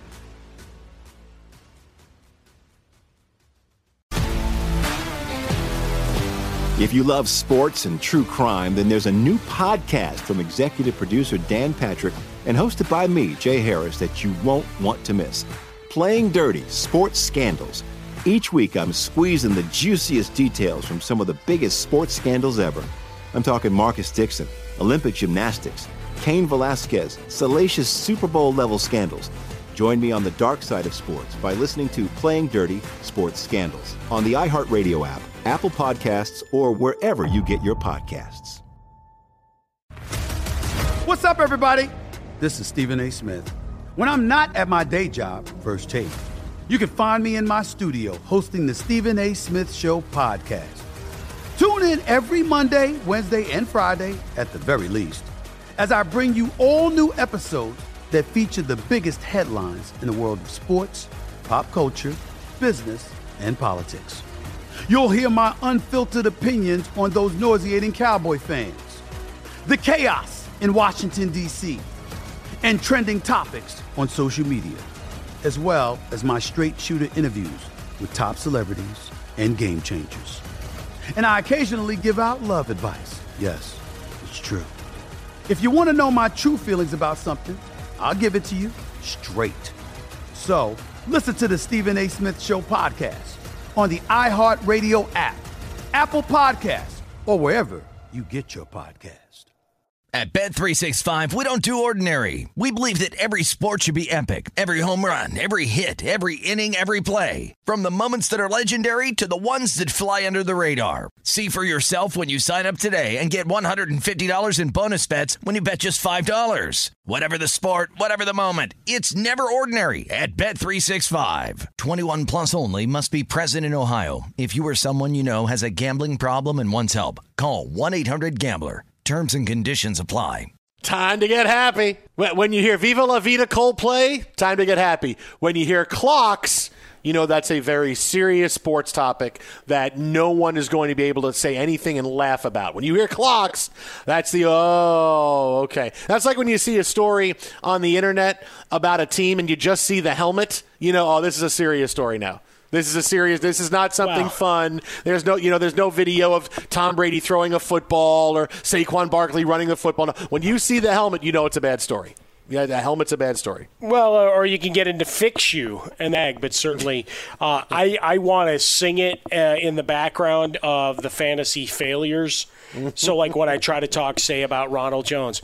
If you love sports and true crime, then there's a new podcast from executive producer Dan Patrick and hosted by me, Jay Harris, that you won't want to miss. Playing Dirty: Sports Scandals. Each week, I'm squeezing the juiciest details from some of the biggest sports scandals ever. I'm talking Marcus Dixon, Olympic gymnastics, Cain Velasquez, salacious Super Bowl-level scandals. Join me on the dark side of sports by listening to Playing Dirty: Sports Scandals on the iHeartRadio app, Apple Podcasts, or wherever you get your podcasts. What's up, everybody? This is Stephen A. Smith. When I'm not at my day job, First Take, you can find me in my studio hosting the Stephen A. Smith Show podcast. Tune in every Monday, Wednesday, and Friday, at the very least, as I bring you all new episodes that feature the biggest headlines in the world of sports, pop culture, business, and politics. You'll hear my unfiltered opinions on those nauseating Cowboy fans, the chaos in Washington, D C, and trending topics on social media, as well as my straight shooter interviews with top celebrities and game changers. And I occasionally give out love advice. Yes, it's true. If you want to know my true feelings about something, I'll give it to you straight. So listen to the Stephen A. Smith Show podcast on the iHeartRadio app, Apple Podcasts, or wherever you get your podcast. At Bet three sixty-five, we don't do ordinary. We believe that every sport should be epic. Every home run, every hit, every inning, every play. From the moments that are legendary to the ones that fly under the radar. See for yourself when you sign up today and get one hundred fifty dollars in bonus bets when you bet just five dollars. Whatever the sport, whatever the moment, it's never ordinary at Bet three sixty-five. twenty-one plus only. Must be present in Ohio. If you or someone you know has a gambling problem and wants help, call one eight hundred gambler. Terms and conditions apply. Time to get happy. When you hear Viva La Vida Coldplay, time to get happy. When you hear clocks, you know that's a very serious sports topic that no one is going to be able to say anything and laugh about. When you hear clocks, that's the, oh, okay. That's like when you see a story on the internet about a team and you just see the helmet. You know, oh, this is a serious story now. This is a serious. This is not something wow. fun. There's no, you know, there's no video of Tom Brady throwing a football or Saquon Barkley running the football. When you see the helmet, you know it's a bad story. Yeah, the helmet's a bad story. Well, or you can get into fix you and egg, but certainly uh, I I want to sing it uh, in the background of the fantasy failures. So, like when I try to talk, say about Ronald Jones,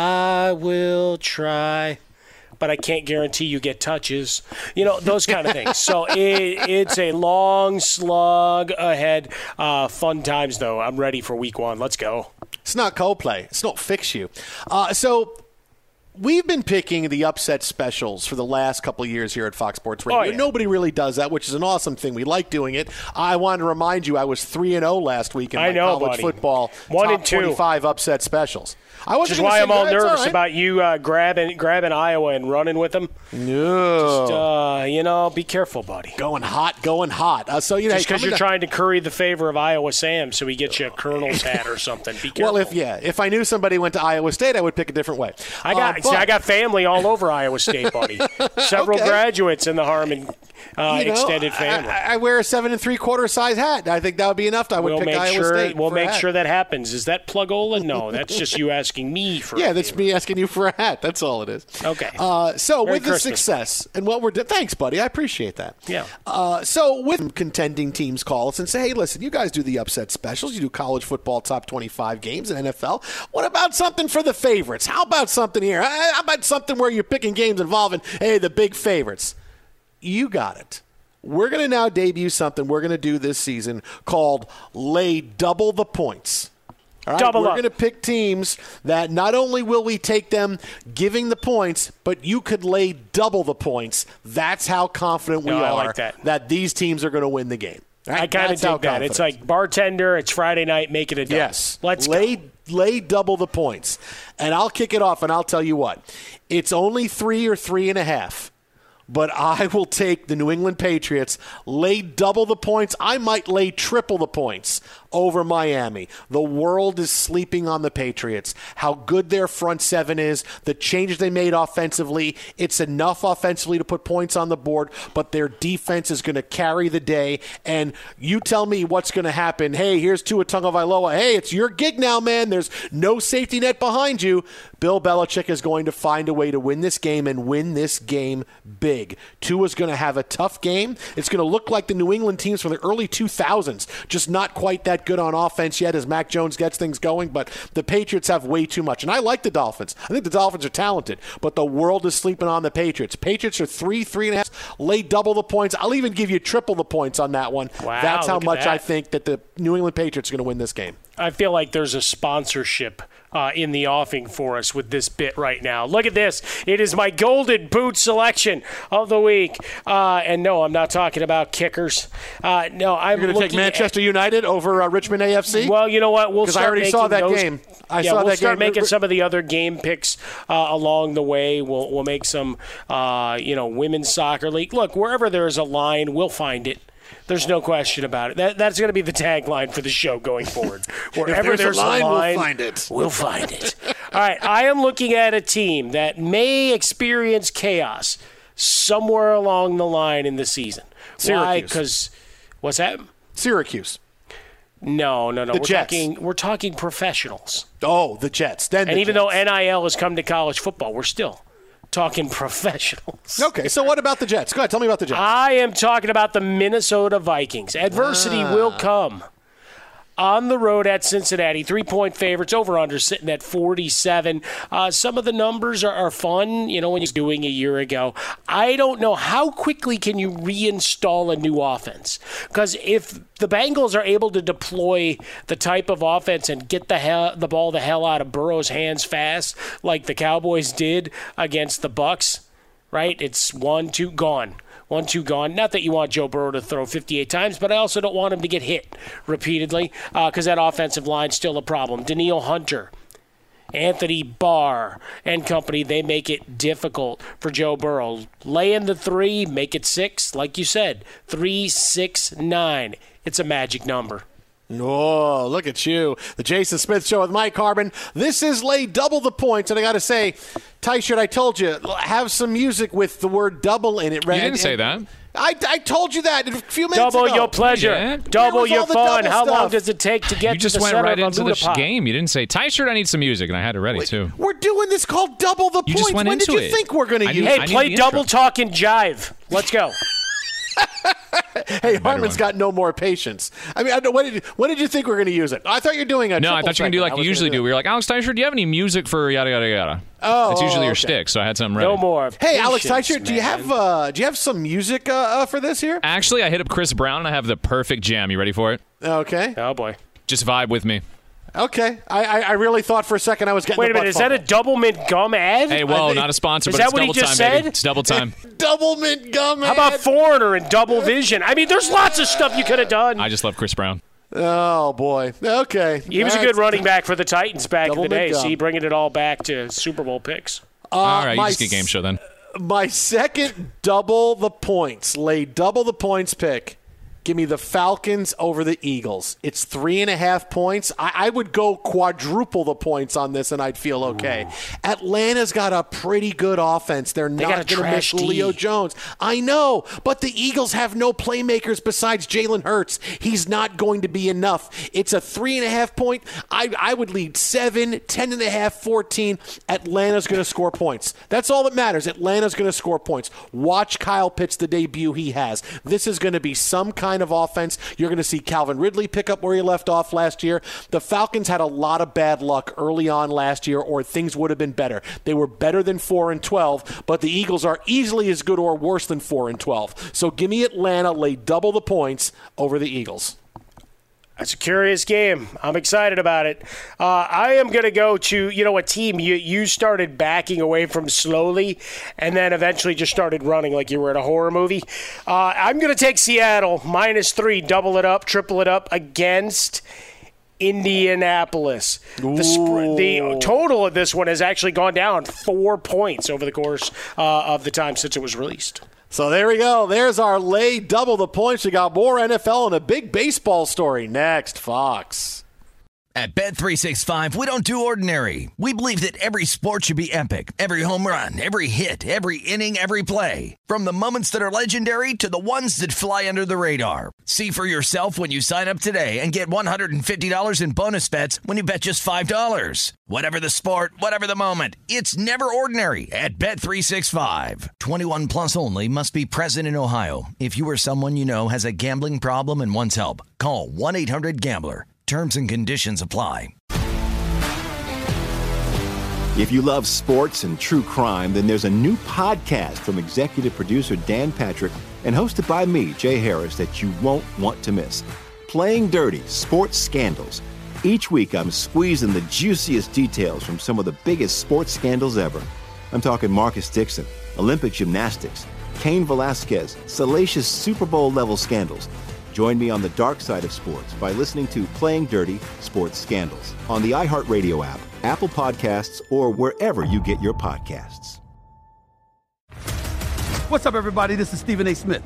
I will try. But I can't guarantee you get touches. You know, those kind of things. So it, it's a long slug ahead. Uh, fun times, though. I'm ready for week one. Let's go. It's not Coldplay. It's not Fix You. Uh, so we've been picking the upset specials for the last couple of years here at Fox Sports Radio. Oh, yeah. Nobody really does that, which is an awesome thing. We like doing it. I wanted to remind you I was three and oh last week in my I know, college buddy. football One top and two. twenty-five upset specials. I Which is why I'm all nervous all right. about you uh, grabbing grabbing Iowa and running with them. No. Just, uh, you know, be careful, buddy. Going hot, going hot. Uh, so you know, Just because hey, you're to- trying to curry the favor of Iowa Sam so he gets you a Colonel's hat or something. Be careful. Well, if yeah, if I knew somebody went to Iowa State, I would pick a different way. I got uh, see, but, I got family all over Iowa State, buddy. Several Okay. graduates in the Harmon uh, you know, extended family. I, I wear a seven and three quarter size hat. I think that would be enough. I would we'll pick make Iowa sure State. we'll for a make hat. sure that happens. Is that Plugola? No, that's just you asking me for. Yeah, a that's favor. me asking you for a hat. That's all it is. Okay. Uh, so Merry with the Christmas. success and what we're doing, thanks, buddy. I appreciate that. Yeah. Uh, so with contending teams call us and say, hey, listen, you guys do the upset specials. You do college football top twenty-five games and N F L. What about something for the favorites? How about something here? How about something where you're picking games involving, hey, the big favorites? You got it. We're going to now debut something we're going to do this season called Lay Double the Points. All right, Double we're up. going to pick teams that not only will we take them giving the points, but you could lay double the points. That's how confident we No, I are like that. these teams are going to win the game. All right? I kind of That's how dig that. It's confident. like bartender. It's Friday night. Make it a double. Yes. Let's lay go. lay double the points. And I'll kick it off, and I'll tell you what. It's only three or three and a half. But I will take the New England Patriots, lay double the points. I might lay triple the points over Miami. The world is sleeping on the Patriots. How good their front seven is, the changes they made offensively. It's enough offensively to put points on the board, but their defense is going to carry the day. And you tell me what's going to happen. Hey, here's Tua Tagovailoa. Hey, it's your gig now, man. There's no safety net behind you. Bill Belichick is going to find a way to win this game and win this game big. Tua's going to have a tough game. It's going to look like the New England teams from the early two thousands, just not quite that good on offense yet as Mac Jones gets things going, but the Patriots have way too much. And I like the Dolphins. I think the Dolphins are talented, but the world is sleeping on the Patriots. Patriots are three, three and a half, lay double the points. I'll even give you triple the points on that one. Wow, That's how look at much that. I think that the New England Patriots are going to win this game. I feel like there's a sponsorship uh, in the offing for us with this bit right now. Look at this. It is my golden boot selection of the week. Uh, and no, I'm not talking about kickers. Uh, no, I'm You're going to take looking Manchester at, United over uh, Richmond A F C? Well, you know what? We'll Because I start already making saw that those, game. I yeah, saw we'll that start game. making some of the other game picks uh, along the way. We'll we'll make some, uh, you know, women's soccer league. Look, wherever there is a line, we'll find it. There's no question about it. That, that's going to be the tagline for the show going forward. Wherever there's, there's a line, a line, we'll find it. We'll find it. All right, I am looking at a team that may experience chaos somewhere along the line in the season. Syracuse. Why? Because what's that? Syracuse. No, no, no. The we're Jets. talking. We're talking professionals. Oh, the Jets. Then and the even Jets. though N I L has come to college football, we're still talking professionals. Okay, so what about the Jets? Go ahead, tell me about the Jets. I am talking about the Minnesota Vikings. Adversity Ah. will come. On the road at Cincinnati, three-point favorites, over-under sitting at forty-seven. Uh, some of the numbers are, are fun, you know, when you're doing a year ago. I don't know, how quickly can you reinstall a new offense? Because if the Bengals are able to deploy the type of offense and get the hell, the ball the hell out of Burrow's hands fast, like the Cowboys did against the Bucs, right? It's one, two, gone. One, two, gone. Not that you want Joe Burrow to throw fifty-eight times, but I also don't want him to get hit repeatedly because uh, that offensive line's still a problem. Danielle Hunter, Anthony Barr, and company, they make it difficult for Joe Burrow. Lay in the three, make it six. Like you said, three, six, nine. It's a magic number. Oh, look at you. The Jason Smith Show with Mike Harmon. This is lay double the points, and I got to say, Tyshirt, I told you, have some music with the word double in it. You didn't say that. I, I told you that a few minutes Double ago. your pleasure. Yeah. Double your fun. How stuff? long does it take to get You just to the went center right of a into the sh- Luna game. You didn't say, Tyshirt, I need some music, and I had it ready, too. We're doing this called double the You points. just went when into did you it. think we're going to I use knew- Hey, I play the double intro. talk and jive. Let's go. Hey, Harmon's one. got no more patience. I mean, I don't, when, did you, when did you think we were going to use it? I thought you were doing a No, I triple thought you were going to do segment. like I you was usually gonna do. We were like, Alex Tyshirt, do you have any music for yada, yada, yada? Oh, That's usually oh, your okay. shtick, so I had something ready. No more. Hey, Alex patience, Tyshirt, do you man. have uh, do you have some music uh, uh, for this here? Actually, I hit up Chris Brown, and I have the perfect jam. You ready for it? Okay. Oh, boy. Just vibe with me. Okay. I, I, I really thought for a second I was getting Wait the a minute. butt Is that a fumble. double mint gum ad? Hey, whoa, think- not a sponsor, Is but that it's what he double just time, baby. said? It's double time. double mint gum? How about Foreigner and Double Vision? I mean, there's lots of stuff you could have done. I just love Chris Brown. Oh, boy. Okay. He was a That's- good running back for the Titans back in Double the day. mint gum. See, bringing it all back to Super Bowl picks. Uh, All right, you my just get game show then. My second double the points, lay double the points pick. Give me the Falcons over the Eagles. It's three and a half points. I, I would go quadruple the points on this, and I'd feel okay. Ooh. Atlanta's got a pretty good offense. They're They not going to miss trash D. Leo Jones. I know, but the Eagles have no playmakers besides Jalen Hurts. He's not going to be enough. It's a three and a half point. I, I would lead seven, ten and a half, fourteen. Atlanta's going to score points. That's all that matters. Atlanta's going to score points. Watch Kyle Pitts, the debut he has. This is going to be some kind of offense. You're going to see Calvin Ridley pick up where he left off last year. The Falcons had a lot of bad luck early on last year, or things would have been better. They were better than four and twelve, but the Eagles are easily as good or worse than four and twelve. So give me Atlanta, lay double the points over the Eagles. That's a curious game. I'm excited about it. Uh, I am going to go to, you know, a team you, you started backing away from slowly and then eventually just started running like you were in a horror movie. Uh, I'm going to take Seattle, minus three, double it up, triple it up against Indianapolis. The, sp- the total of this one has actually gone down four points over the course uh, of the time since it was released. So there we go. There's our lay double the points. We got more N F L and a big baseball story next. Fox. At Bet three sixty-five, we don't do ordinary. We believe that every sport should be epic. Every home run, every hit, every inning, every play. From the moments that are legendary to the ones that fly under the radar. See for yourself when you sign up today and get one hundred fifty dollars in bonus bets when you bet just five dollars. Whatever the sport, whatever the moment, it's never ordinary at Bet three sixty-five. twenty-one plus only. Must be present in Ohio. If you or someone you know has a gambling problem and wants help, call one eight hundred gambler. Terms and conditions apply. If you love sports and true crime, then there's a new podcast from executive producer Dan Patrick and hosted by me, Jay Harris, that you won't want to miss. Playing Dirty: Sports Scandals. Each week, I'm squeezing the juiciest details from some of the biggest sports scandals ever. I'm talking Marcus Dixon, Olympic gymnastics, Cain Velasquez, salacious Super Bowl-level scandals. Join me on the dark side of sports by listening to Playing Dirty: Sports Scandals on the iHeartRadio app, Apple Podcasts, or wherever you get your podcasts. What's up, everybody? This is Stephen A. Smith, host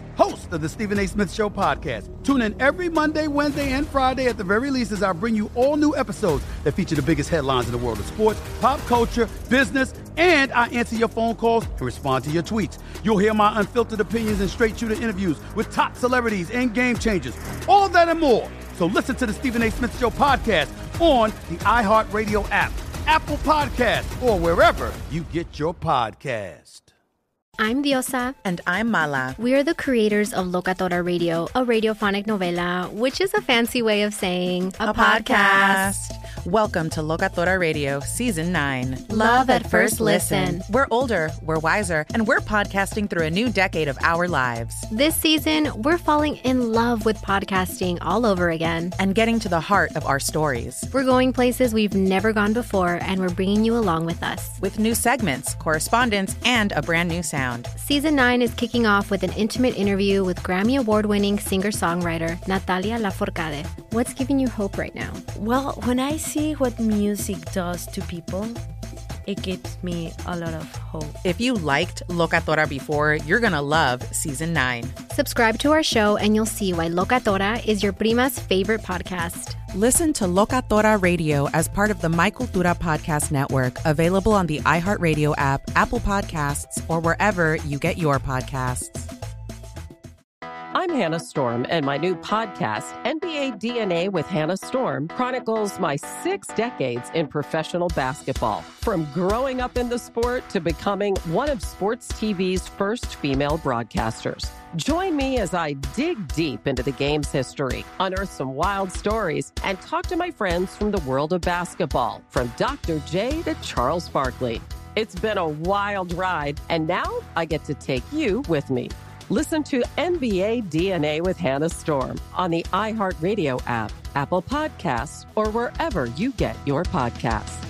host of the Stephen A. Smith Show podcast. Tune in every Monday, Wednesday, and Friday at the very least as I bring you all new episodes that feature the biggest headlines in the world of sports, pop culture, business, and I answer your phone calls and respond to your tweets. You'll hear my unfiltered opinions and straight-shooter interviews with top celebrities and game changers. All of that and more. So listen to the Stephen A. Smith Show podcast on the iHeartRadio app, Apple Podcasts, or wherever you get your podcast. I'm Diosa. And I'm Mala. We are the creators of Locatora Radio, a radiophonic novela, which is a fancy way of saying a, a podcast. podcast. Welcome to Locatora Radio, Season nine. Love at first listen. We're older, we're wiser, and we're podcasting through a new decade of our lives. This season, we're falling in love with podcasting all over again. And getting to the heart of our stories. We're going places we've never gone before, and we're bringing you along with us. With new segments, correspondence, and a brand new sound. Season nine is kicking off with an intimate interview with Grammy Award-winning singer-songwriter Natalia Lafourcade. What's giving you hope right now? Well, when I see what music does to people, it gives me a lot of hope. If you liked Locatora before, you're going to love Season nine. Subscribe to our show and you'll see why Locatora is your prima's favorite podcast. Listen to Locatora Radio as part of the My Cultura Podcast Network, available on the iHeartRadio app, Apple Podcasts, or wherever you get your podcasts. I'm Hannah Storm, and my new podcast, N B A D N A with Hannah Storm, chronicles my six decades in professional basketball. From growing up in the sport to becoming one of sports T V's first female broadcasters. Join me as I dig deep into the game's history, unearth some wild stories, and talk to my friends from the world of basketball, from Doctor J to Charles Barkley. It's been a wild ride, and now I get to take you with me. Listen to N B A D N A with Hannah Storm on the iHeartRadio app, Apple Podcasts, or wherever you get your podcasts.